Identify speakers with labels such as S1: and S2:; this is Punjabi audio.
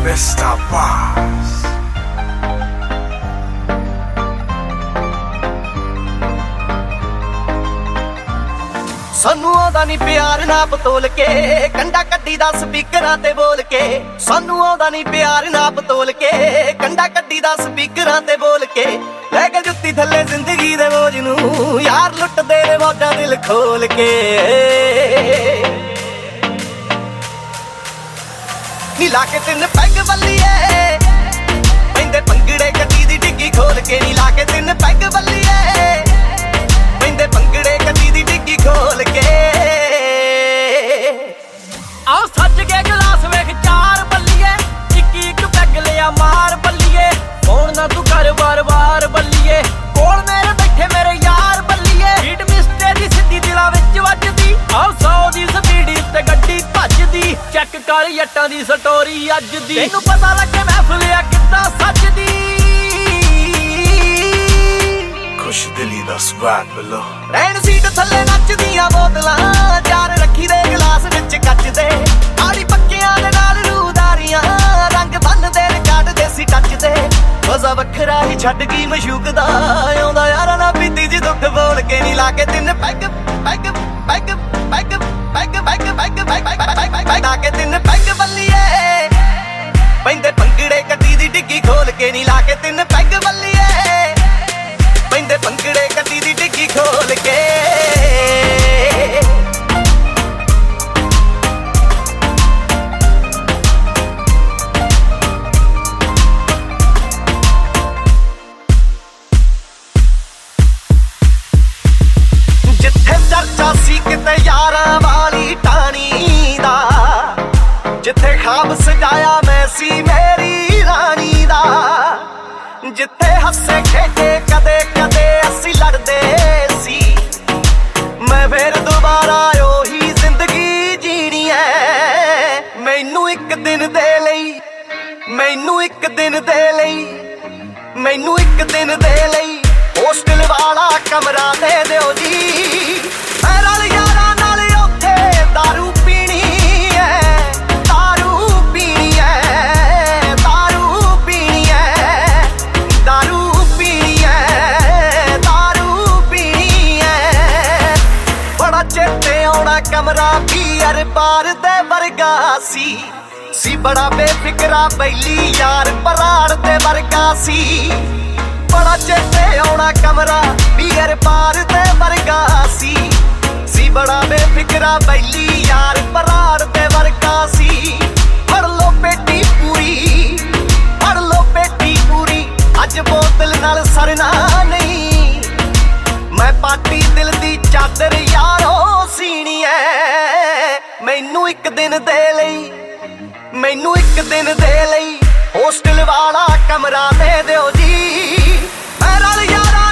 S1: Mr. Boss.
S2: ਸਾਨੂੰ ਆਉਂਦਾ ਨੀ ਪਿਆਰ ਨਾ ਪਤੋਲ ਕੇ ਕੰਡਾ ਕੱਢੀ ਦਾ ਸਪੀਕਰਾਂ ਤੇ ਬੋਲ ਕੇ ਸਾਨੂੰ ਆਉਂਦਾ ਨੀ ਪਿਆਰ ਨਾ ਪਤੋਲ ਕੇ ਕੰਡਾ ਕੱਢੀ ਦਾ ਸਪੀਕਰਾਂ ਤੇ ਬੋਲ ਕੇ ਲੈ ਕੇ ਜੁੱਤੀ ਥੱਲੇ ਜ਼ਿੰਦਗੀ ਦੇ ਬੋਝ ਨੂੰ ਯਾਰ ਲੁੱਟਦੇ ਨੇ ਮੌਜਾਂ ਦਿਲ ਖੋਲ ਕੇ ਨੀ ਲਾ ਕੇ ਤਿੰਨ ਪੈਗ ਬੱਲੀਏ ਪੈਂਦੇ ਭੰਗੜੇ ਗੱਡੀ ਦੀ ਡਿੱਗੀ ਖੋਲ ਕੇ ਨੀ ਲਾ ਕੇ ਤਿੰਨ ਪੈਗ ਬੱਲੀਏ ਪੈਂਦੇ ਭੰਗੜੇ ਗੱਡੀ ਦੀ ਡਿੱਗੀ ਖੋਲ ਕੇ ਆਓ ਸੱਜ ਕੇ ਗਲਾਸ ਵੇਖ ਚਾਰ ਬੱਲੀਏ ਇੱਕ ਪੈਗ ਲਿਆ ਮਾਰ ਬੱਲੀਏ ਫੋਨ ਨਾ ਤੂੰ ਕਰ ਵਾਰ ਬੱਲੀਏ ਕੋਲ ਮੇਰੇ ਬੈਠੇ ਮੇਰੇ ਯਾਰ ਬੱਲੀਏ ਹੀਟ ਮਿਸਟੇ ਦੀ ਸਿੱਧੀ ਦਿਲਾਂ ਵਿੱਚ ਵੱਜਦੀ ਆਓ 100 ਦੀ ਸਪੀਡ ਉੱਤੇ ਗੱਡੀ ਭੱਜਦੀ ਚੈੱਕ ਕਰ ਜੱਟਾਂ ਦੀ ਸਟੋਰੀ ਅੱਜ ਦੀ ਤੈਨੂੰ ਪਤਾ ਲੱਗੇ ਮਹਿਫਲ ਆ ਕਿੱਦਾਂ ਸੱਜਦੀ
S1: ਖੁਸ਼ ਦਿਲੀ ਦਾ ਸਵਾਦ ਬਲੋ
S2: ਰਹਿਣ ਸੀਟ ਥੱਲੇ ਨੱਚਦੀਆਂ ਬੋਤਲਾਂ ਚਾਰ ਰੱਖੀ ਦੇ ਗਲਾਸ ਵਿੱਚ ਕੱਚ ਦੇ ਆੜੀ ਪੱਕਿਆਂ ਦੇ ਨਾਲ ਰੂਦਾਰੀਆਂ ਰੰਗ ਬੰਨਦੇ ਰਿਕਾਰਡ ਦੇਸੀ ਟੱਚ ਦੇ ਮਜ਼ਾ ਵੱਖਰਾ ਹੀ ਛੱਡ ਗਈ ਮਸ਼ੂਕ ਦਾ ਆਉਂਦਾ ਯਾਰਾਂ ਨਾਲ ਪੀਤੀ ਜੀ ਦੁੱਖ ਬੋਲ ਕੇ ਨੀ ਲਾ ਕੇ ਤਿੰਨ peg peg peg peg peg peg peg peg ਲਾ ਕੇ ਤਿੰਨ ਪੈਗ ਬੱਲੀਏ ਪੈਂਦੇ ਭੰਗੜੇ ਗੱਡੀ ਦੀ ਡਿੱਗੀ ਖੋਲ ਕੇ ਨੀ ਲਾ ਕੇ ਤਿੰਨ ਪੈਗ ਬੱਲੀਏ ਪੈਂਦੇ ਭੰਗੜੇ ਗੱਡੀ ਦੀ ਡਿੱਗੀ ਖੋਲ ਕੇ ਜਿੱਥੇ ਚਰਚਾ ਸੀ ਕਿਤੇ ਯਾਰਾਂ ਵਾਲੀ ਟਾਣੀ ਦਾ ਜਿੱਥੇ ਖਾਬ ਸਜਾਇਆ ਮੈਂ ਸੀ ਮੇਰੀ ਰਾਣੀ ਦਾ ਜਿੱਥੇ ਹੱਸੇ ਖੇਡੇ ਕਦੇ ਕਦੇ ਅਸੀਂ ਲੜਦੇ ਸੀ ਮੈਂ ਫੇਰ ਦੁਬਾਰਾ ਉਹੀ ਜ਼ਿੰਦਗੀ ਜੀਣੀ ਐ ਮੈਨੂੰ ਇੱਕ ਦਿਨ ਦੇ ਲਈ ਮੈਨੂੰ ਇੱਕ ਦਿਨ ਦੇ ਲਈ ਮੈਨੂੰ ਇੱਕ ਦਿਨ ਦੇ ਲਈ ਹੋਸਟਲ ਵਾਲਾ ਕਮਰਾ ਦੇ ਦਿਓ ਜੀ ਮੈਂ ਰਲ ਯਾਰਾਂ ਨਾਲ ਉੱਥੇ ਦਾਰੂ ਪੀਣੀ ਐ ਦਾਰੂ ਪੀਣੀ ਐ ਦਾਰੂ ਪੀਣੀ ਐ ਦਾਰੂ ਪੀਣੀ ਐ ਦਾਰੂ ਪੀਣੀ ਐ ਬੜਾ ਚੇਤੇ ਆਉਣਾ ਕਮਰਾ ਪੀਰ ਬਾਰ ਦੇ ਵਰਗਾ ਸੀ ਬੜਾ ਬੇਫਿਕਰਾ ਬੈਲੀ ਯਾਰ ਪਰਾੜ ਦੇ ਵਰਗਾ ਸੀ ਬੜਾ ਚੇਤੇ ਆਉਣਾ ਕਮਰਾ ਪੀਰ ਬਾਰ ਦੇ ਵਰਗਾ ਸੀ ਬੜਾ ਬੇਫਿਕਰਾ ਬੈਲੀ ਯਾਰ ਪਰਾੜ ਦੇ ਵਰਗਾ ਸੀ ਫੜ ਲੋ ਪੇਟੀ ਪੂਰੀ ਅੱਜ ਬੋਤਲ ਨਾਲ ਸਰਨਾ ਨਹੀਂ ਮੈਂ ਪਾਟੀ ਦਿਲ ਦੀ ਚਾਦਰ ਯਾਰੋ ਸੀਣੀ ਐ ਮੈਨੂੰ ਇੱਕ ਦਿਨ ਦੇ ਲਈ ਮੈਨੂੰ ਇੱਕ ਦਿਨ ਦੇ ਲਈ ਹੋਸਟਲ ਵਾਲਾ ਕਮਰਾ ਦੇ ਦਿਓ ਜੀ ਮੈਂ ਰਲ ਯਾਰਾਂ